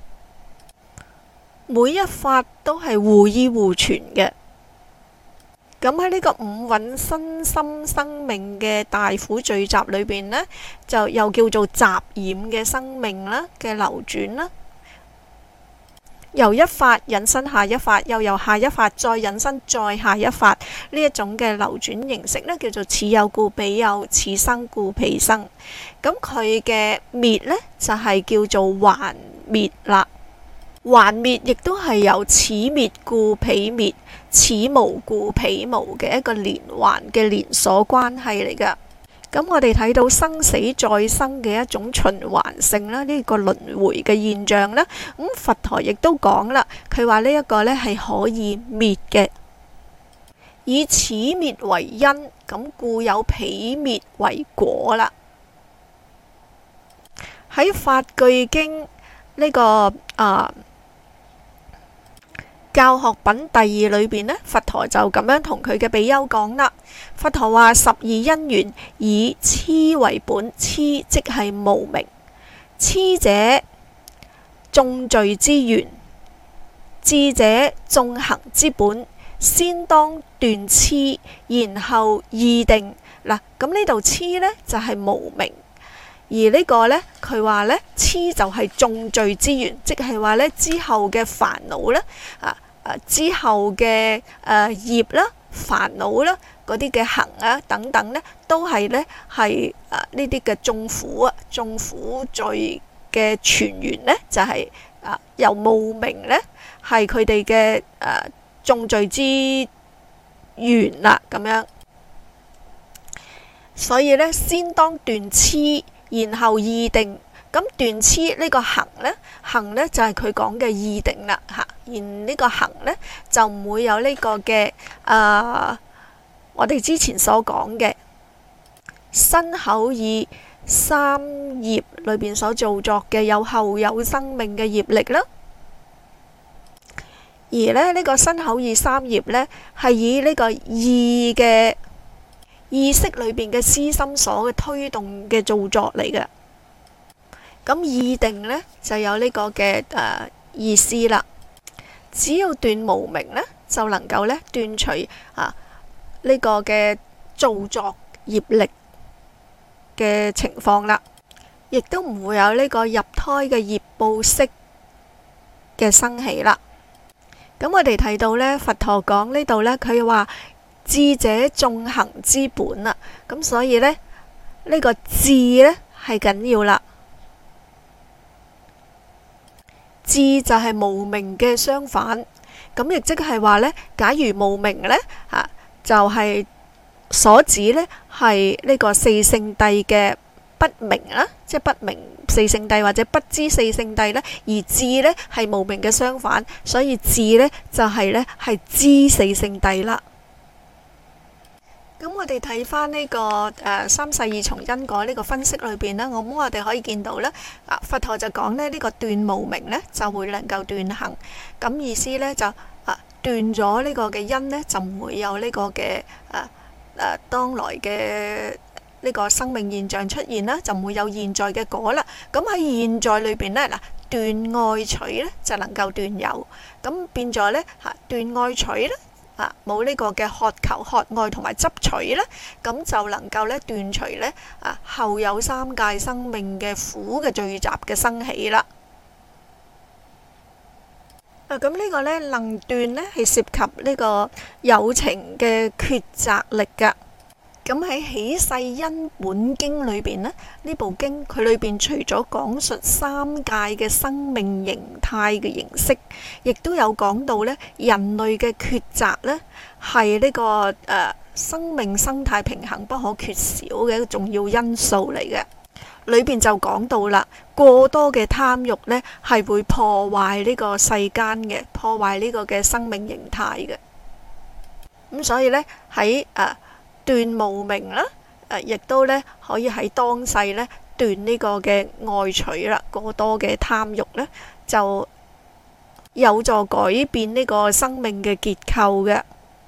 每一法都係互依互存嘅。咁喺呢個五蘊身心生命嘅大苦聚集裏邊呢，就又叫做雜染嘅生命啦嘅流轉啦，由一法引申下一法，又由下一法再引申再下一法，呢一種嘅流轉形式呢，叫做此有故彼有，此生故彼生。咁佢嘅滅呢，就係叫做還滅啦。還滅亦都係由此滅故彼滅，此無故彼無嘅一個連環嘅連鎖關係嚟噶。咁我哋睇到生死再生嘅一種循環性啦，呢個輪迴嘅現象啦。咁佛陀亦都講啦，佢話呢一個呢係可以滅嘅，以此滅為因，咁故有彼滅為果啦。喺法句經呢個啊教學品第二裏邊呢，佛陀就咁樣同佢嘅比丘講啦。佛陀話十二因緣以痴為本，痴即係無明。痴者眾罪之源，智者眾行之本。先當斷痴，然後意定。嗱，咁呢度痴呢就係無明，而呢個呢，佢話呢，痴就係眾罪之源，即係話呢之後嘅煩惱呢。啊。之後嘅誒業啦、煩惱啦、嗰啲嘅行啊等等呢，都係呢係啊呢啲嘅眾苦啊、眾苦罪嘅泉源呢，就係、是、啊由無明呢係佢哋嘅誒眾罪之源啦，咁樣。 所以呢，先當斷痴，然後意定。咁斷痴呢個行呢，行呢就係佢講嘅意定啦嚇。而呢個行呢，就唔會有呢個嘅誒、呃，我哋之前所講嘅身口意三業裏邊所造作嘅有後有生命嘅業力啦。而咧呢、呢個身口意三業呢，係以呢個意嘅意識裏邊嘅思心所嘅推動嘅造作嚟嘅。咁意定呢，就有呢個嘅誒、呃、意思啦。只要斷無明呢，就能夠呢斷除啊呢、呢個嘅造作業力嘅情況啦，亦都唔會有呢個入胎嘅業報識嘅生起啦。咁我哋睇到呢，佛陀講呢度呢，佢話智者眾行之本啦。咁所以呢，呢、呢個智呢係緊要啦。智就係無明嘅相反，咁亦即係話呢，假如無明呢，啊，就係、是、所指呢係呢個四聖諦嘅不明啦，即係不明四聖諦或者不知四聖諦呢，而智呢係無明嘅相反，所以智呢就係呢係知四聖諦啦。咁我哋睇翻呢個誒、呃、三世二重因果呢個分析裏邊呢，我咁我哋可以見到呢，啊佛陀就講呢，呢、這個斷無明呢就會能夠斷行，咁意思呢，就啊斷咗呢個嘅因呢，就唔會有呢個嘅誒誒當來嘅呢個生命現象出現啦，就唔會有現在嘅果啦。咁喺現在裏邊呢，嗱斷愛取呢就能夠斷有，咁變咗呢，嚇斷愛取呢。啊，冇呢個嘅渴求、渴愛同埋執取呢，咁就能夠咧斷除呢啊後有三界生命嘅苦嘅聚集嘅生起啦。啊，咁呢個呢能斷呢係涉及呢個有情嘅抉擇力噶。咁喺起世因本經裏邊呢，呢部經佢裏邊除咗講述三界嘅生命形態嘅形式，亦都有講到呢人類嘅抉擇呢係呢個誒生命生態平衡不可缺少嘅一個重要因素嚟嘅。裏邊就講到啦，過多嘅貪欲呢係會破壞呢個世間嘅，破壞呢個嘅生命形態嘅。咁所以呢喺誒。斷無明啦，誒，亦都咧可以喺當世咧斷呢個嘅愛取啦，過多嘅貪欲咧就有助改變呢個生命嘅結構嘅。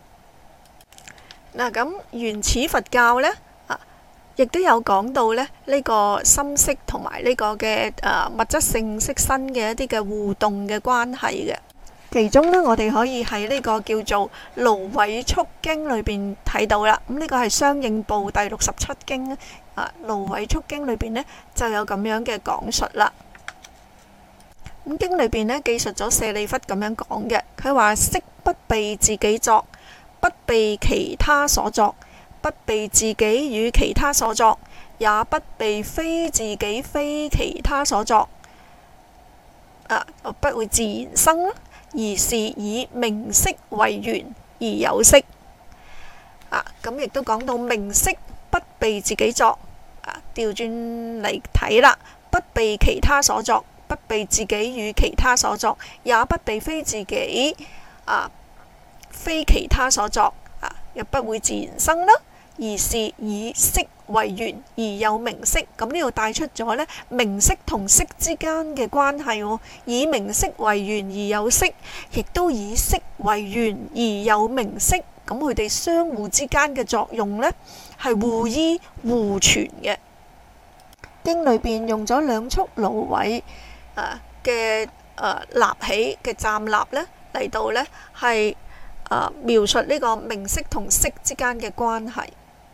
嗱，咁原始佛教咧啊，亦都有講到咧呢個心識同埋呢個嘅誒物質性色身嘅一啲嘅互動嘅關係嘅。其中呢，我哋可以喺呢個叫做《盧偉速經》裏邊睇到啦。咁呢個係相應部第六十七經啊，《盧偉速經》裏邊呢就有咁樣嘅講述啦。咁經裏邊呢記述咗舍利弗咁樣講嘅，佢話色不被自己作，不被其他所作，不被自己與其他所作，也不被非自己非其他所作。啊，不會自然生啦。而是以名色為緣而有色啊，咁亦都講到名色不被自己作啊，調轉嚟睇啦，不被其他所作，不被自己與其他所作，也不被非自己啊，非其他所作啊，又不會自然生啦。而是以色為緣而有名色，咁呢度帶出咗呢名色同色之間嘅關係喎。以名色為緣而有色，亦都以色為緣而有名色，咁佢哋相互之間嘅作用呢係互依互存嘅。經裏邊用咗兩束蘆葦誒嘅誒立起嘅站立呢嚟到呢係誒描述呢個名色同色之間嘅關係。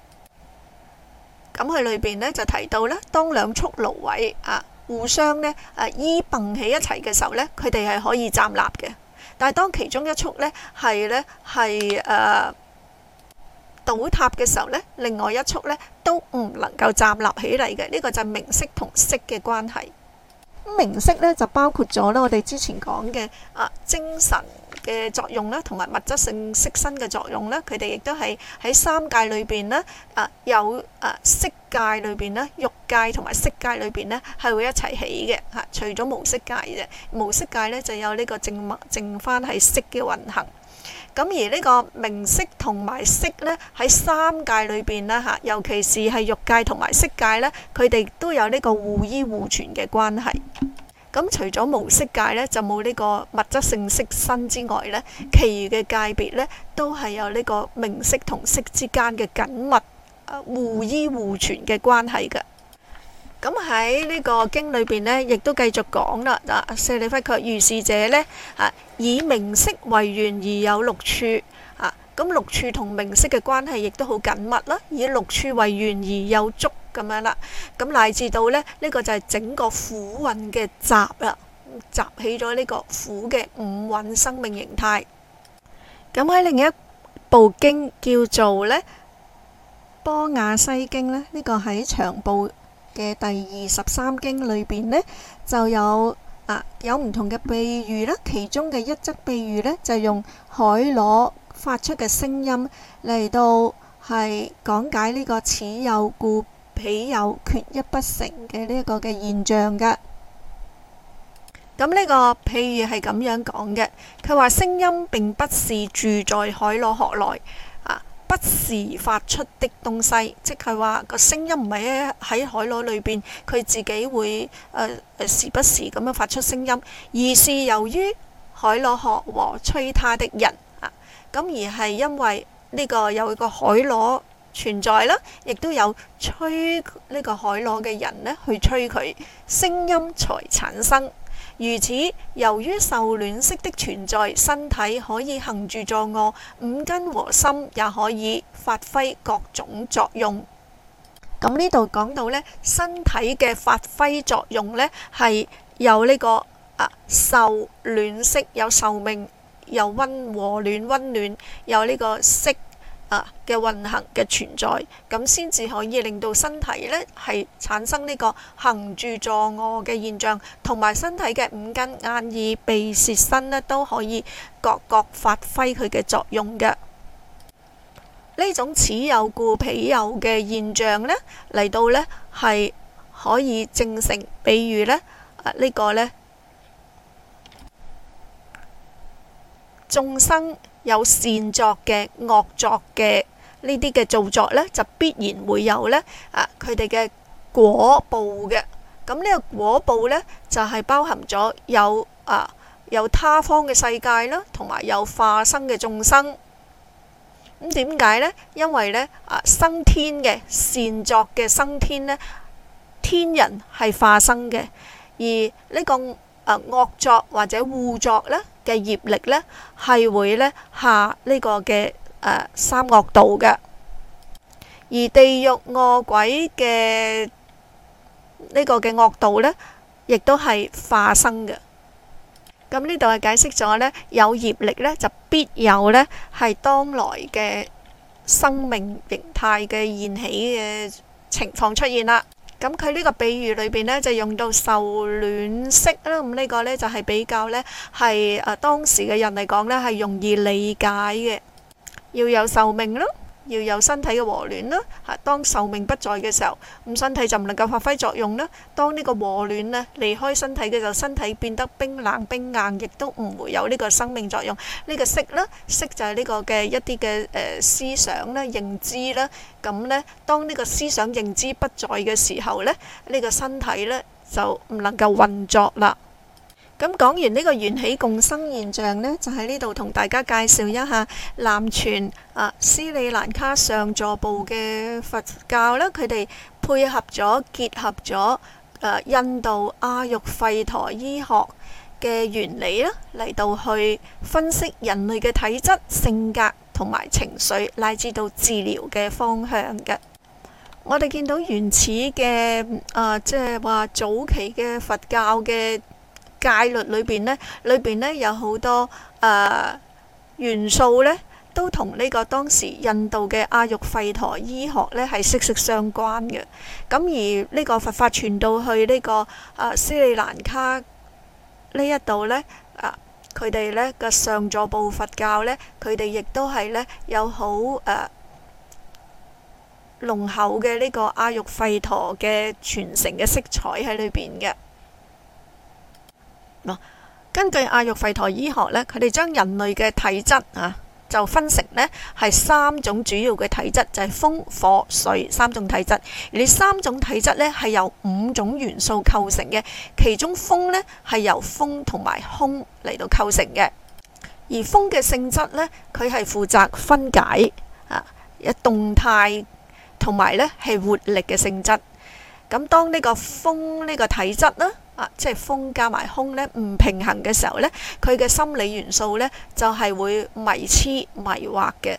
咁佢裏邊呢就提到呢，當兩束蘆葦啊互相呢誒依併起一齊嘅時候呢，佢哋係可以站立嘅。但係當其中一束呢係呢係誒倒塌嘅時候呢，另外一束呢都唔能夠站立起嚟嘅。呢個就係名色同色嘅關係。 名色咧就包括咗啦，我哋之前講嘅啊精神嘅作用啦，同埋物質性色身嘅作用啦，佢哋亦都係喺三界裏邊咧啊有啊色界裏邊咧，欲界同埋色界裏邊咧係會一齊起嘅嚇。除咗無色界啫，無色界咧就有呢個淨物淨翻係色嘅運行。咁而呢個名色同埋色咧喺三界裏邊咧嚇，尤其是係欲界同埋色界咧，佢哋都有呢個互依互存嘅關係。咁除咗無色界咧就冇呢個物質性色身之外咧，其餘嘅界別咧都係有呢個名色同色之間嘅緊密互依互存嘅關係嘅。咁喺呢個經裏邊呢，亦都繼續講啦。啊，舍利弗，卻如是者呢，啊，以名色為緣而有六處。啊，咁六處同名色嘅關係亦都好緊密啦。以六處為緣而有觸咁樣啦。咁乃至到呢，呢、呢個就係整個苦蘊嘅集啦，集起咗呢個苦嘅五蘊生命形態。咁喺另一部經叫做呢《般若西經》呢，呢、呢個喺長部嘅第二十三經裏邊呢，就有啊有唔同嘅比喻啦，其中嘅一則比喻呢，就用海螺發出嘅聲音嚟到係講解呢個此有故彼有，缺一不成嘅呢一個嘅現象㗎。咁呢個譬喻係咁樣講嘅，佢話聲音並不是住在海螺殼內。不時發出的東西，即係話個聲音唔係喺海螺裏邊，佢自己會誒誒、呃、時不時咁樣發出聲音，而是由於海螺殼和吹它的人啊，咁而係因為呢個有個海螺存在啦，亦都有吹呢個海螺嘅人呢去吹佢，聲音才產生。如此，由於受暖色的存在，身體可以行住坐臥，五根和心也可以發揮各種作用。咁呢度講到呢，身體嘅發揮作用呢，係有呢、這個啊受暖色，有壽命，有溫和暖溫暖，有呢個色啊嘅運行嘅存在，咁先至可以令到身體呢係產生呢個行住坐臥嘅現象，同埋身體嘅五根眼耳鼻舌身呢都可以各各發揮佢嘅作用嘅。呢種此有故彼有嘅現象呢，嚟到呢係可以證成，比如呢啊呢個呢眾生有善作嘅、惡作嘅呢啲嘅造作呢，就必然會有呢啊佢哋嘅果報嘅。咁呢個果報呢，就係、是、包含咗有啊有他方嘅世界啦，同埋有化生嘅眾生。咁點解呢？因為呢啊生天嘅善作嘅生天呢，天人係化生嘅，而呢、這個啊惡作或者惡作呢嘅業力呢，係會呢下呢個嘅誒、呃、三惡道嘅，而地獄餓鬼嘅呢個嘅惡道呢，亦都係化生嘅。咁呢度係解釋咗呢，有業力呢，就必有呢係當來嘅生命形態嘅現起嘅情況出現啦。咁佢呢個比喻裏邊呢，就用到受暖色啦，咁呢個呢，就係比較呢，係誒當時嘅人嚟講呢，係容易理解嘅，要有壽命咯，要有身體嘅和暖啦。嚇，當壽命不在嘅時候，咁身體就唔能夠發揮作用啦。當呢個和暖呢離開身體嘅時候，身體變得冰冷冰硬，亦都唔會有呢個生命作用。呢個色啦，色就係呢個嘅一啲嘅誒思想啦、認知啦。咁呢，當呢個思想認知不在嘅時候呢，呢個身體呢就唔能夠運作啦。咁講完呢個緣起共生現象呢，就喺呢度同大家介紹一下南傳啊斯里蘭卡上座部嘅佛教啦，佢哋配合咗結合咗誒印度阿育吠陀醫學嘅原理啦，嚟到去分析人類嘅體質、性格同埋情緒，乃至到治療嘅方向嘅。我哋見到原始嘅誒，即係話早期嘅佛教嘅戒律裏邊呢，裏邊呢有好多誒、呃、元素呢， 都同呢個當時印度嘅阿育吠陀醫學呢係息息相關嘅。咁而呢個佛法傳到去呢個啊斯里蘭卡呢一度呢，啊佢哋呢嘅上座部佛教呢，佢哋亦都係呢有好誒濃厚嘅呢個阿育吠陀嘅傳承嘅色彩喺裏邊嘅。嗱，根據阿育吠陀醫學呢，佢哋將人類嘅體質啊，就分成呢係三種主要嘅體質，就係風、火、水三種體質。而呢三種體質呢係由五種元素構成嘅，其中風呢係由風同埋空嚟到構成嘅。而風嘅性質呢，佢係負責分解啊，一動態同埋呢係活力嘅性質。咁當呢個風呢個體質呢，啊，即係風加埋空呢唔平衡嘅時候呢，佢嘅心理元素呢就係會迷痴迷惑嘅，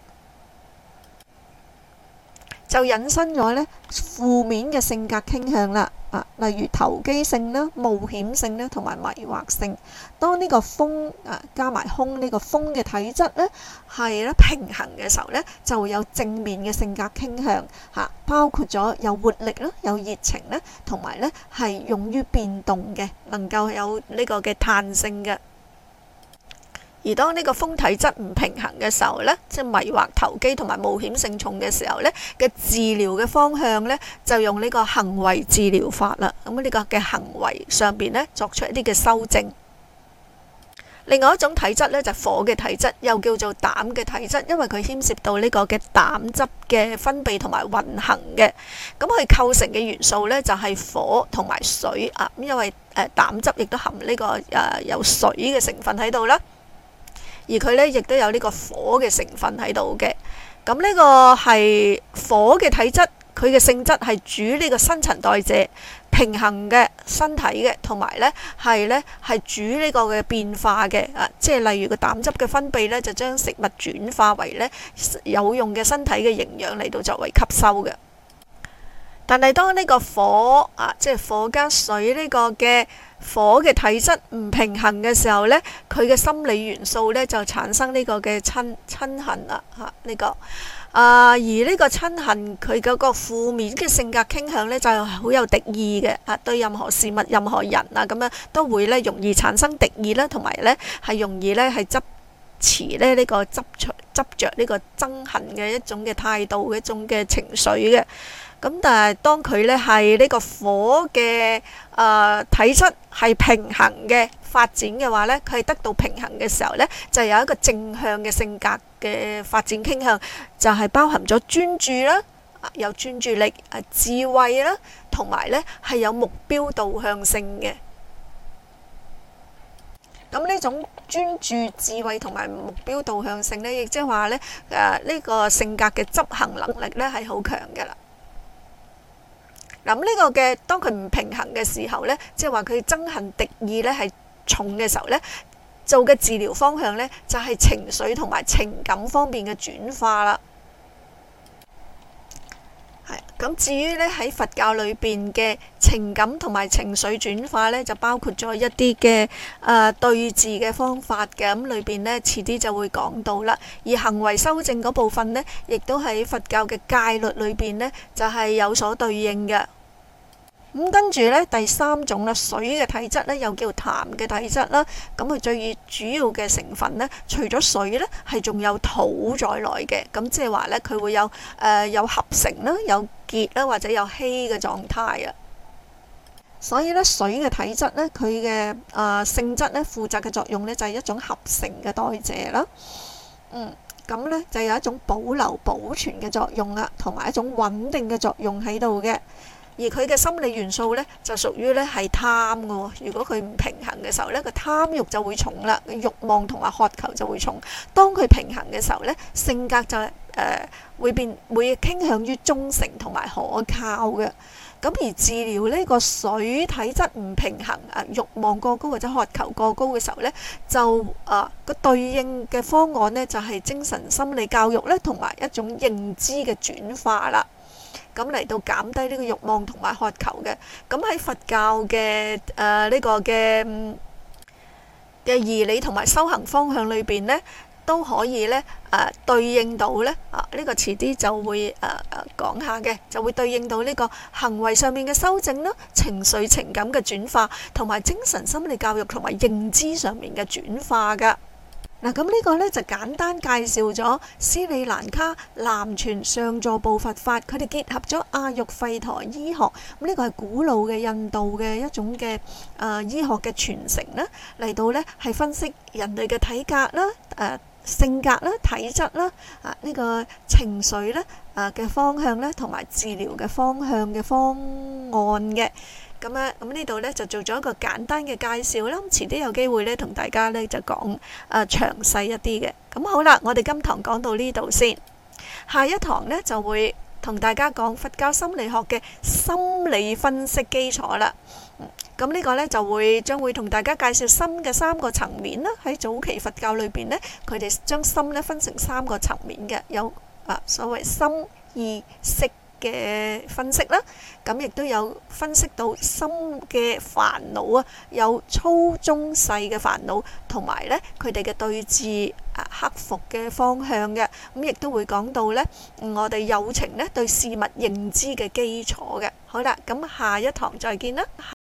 就引申咗呢負面嘅性格傾向啦。啊，例如投機性啦、冒險性啦同埋迷惑性。當呢個風啊加埋空呢個風嘅體質呢係咧平衡嘅時候呢，就會有正面嘅性格傾向嚇，包括咗有活力啦、有熱情啦，同埋呢係勇於變動嘅，能夠有呢個嘅彈性嘅。而當呢個風體質唔平衡嘅時候呢，即係迷惑、投機同埋冒險性重嘅時候呢，嘅治療嘅方向呢，就用呢個行為治療法啦。咁呢個嘅行為上邊呢，作出一啲嘅修正。另外一種體質呢，就係火嘅體質，又叫做膽嘅體質，因為佢牽涉到呢個嘅膽汁嘅分泌同埋運行嘅。咁佢構成嘅元素呢，就係火同埋水啊。咁因為誒膽汁亦都含呢個誒有水嘅成分喺度啦。而佢呢亦都有呢個火嘅成分喺度嘅。咁呢個係火嘅體質，佢嘅性質係主呢個新陳代謝平衡嘅身體嘅，同埋呢係呢係主呢個嘅變化嘅啊。即係例如個膽汁嘅分泌呢，就將食物轉化為呢有用嘅身體嘅營養嚟到作為吸收嘅。但係當呢個火啊，即係火加水呢個嘅火嘅體質唔平衡嘅時候呢，佢嘅心理元素呢就產生呢個嘅親親恨啦嚇呢個啊，而呢個親恨佢嗰個負面嘅性格傾向呢，就係好有敵意嘅啊，對任何事物、任何人啊咁樣都會呢容易產生敵意啦，同埋呢係容易呢係執持呢呢個執執著呢個憎恨嘅一種嘅態度嘅一種嘅情緒嘅。咁但係當佢呢係呢個火嘅誒、呃、體質係平衡嘅發展嘅話呢，佢係得到平衡嘅時候呢，就有一個正向嘅性格嘅發展傾向，就係、是、包含咗專注啦，有專注力、誒智慧啦，同埋呢係有目標導向性嘅。咁呢種專注、智慧同埋目標導向性呢，亦即係話呢誒呢個性格嘅執行能力呢係好強嘅啦。咁呢個嘅當佢唔平衡嘅時候呢，即係話佢憎恨敵意呢係重嘅時候呢，做嘅治療方向呢，就係情緒同埋情感方面嘅轉化啦。係咁，至於呢喺佛教裏邊嘅情感同埋情緒轉化呢，就包括咗一啲嘅誒對治嘅方法嘅。咁裏邊呢，遲啲就會講到啦。而行為修正嗰部分呢，亦都喺佛教嘅戒律裏邊呢，就係有所對應嘅。咁跟住呢，第三種啦，水嘅體質呢，又叫痰嘅體質啦。咁佢最主要嘅成分呢，除咗水呢，係仲有土在內嘅。咁即係話呢，佢會有誒、呃、有合成啦，有結啦，或者有稀嘅狀態啊。所以呢，水嘅體質呢，佢嘅誒性質呢，負責嘅作用呢，就係一種合成嘅代謝啦。嗯，咁呢，就有一種保留保存嘅作用啦，同埋一種穩定嘅作用喺度嘅。而佢嘅心理元素呢，就屬於呢係貪嘅喎。如果佢唔平衡嘅時候呢，個貪慾就會重啦，慾望同埋渴求就會重。當佢平衡嘅時候呢，性格就誒、呃、會變，會傾向於忠誠同埋可靠嘅。咁而治療呢個水體質唔平衡啊，慾望過高或者渴求過高嘅時候呢，就啊個對應嘅方案呢，就係精神心理教育呢，同埋一種認知嘅轉化啦。咁嚟到減低呢個慾望同埋渴求嘅。咁喺佛教嘅誒呢個嘅嘅義理同埋修行方向裏邊呢， 都可以咧誒、呃、對應到咧啊呢、這個遲啲就會誒誒、呃、講下嘅，就會對應到呢個行為上面嘅修正啦、情緒情感嘅轉化，同埋精神心理教育同埋認知上面嘅轉化噶。嗱，咁呢個呢，就簡單介紹咗斯里蘭卡南傳上座部佛法，佢哋結合咗阿育吠陀醫學，咁呢個係古老嘅印度嘅一種嘅誒、呃、醫學嘅傳承啦，嚟到呢係分析人類嘅體格啦、誒、呃、性格啦、體質啦、啊呢、呢個情緒咧誒嘅方向咧，同埋治療嘅方向嘅方案嘅。咁咧，咁呢度咧就做咗一個簡單嘅介紹啦。遲啲有機會咧，同大家咧就講誒詳細一啲嘅。咁好啦，我哋今堂講到呢度先，下一堂咧就會同大家講佛教心理學嘅心理分析基礎啦。咁呢個咧就會將會同大家介紹心嘅三個層面啦。喺早期佛教裏邊咧，佢哋將心咧分成三個層面嘅，有啊所謂心意識嘅分析啦，咁亦都有分析到心嘅煩惱啊，有粗中細嘅煩惱，同埋咧佢哋嘅對治啊克服嘅方向嘅，咁亦都會講到咧我哋有情咧對事物認知嘅基礎嘅。好啦，咁下一堂再見啦。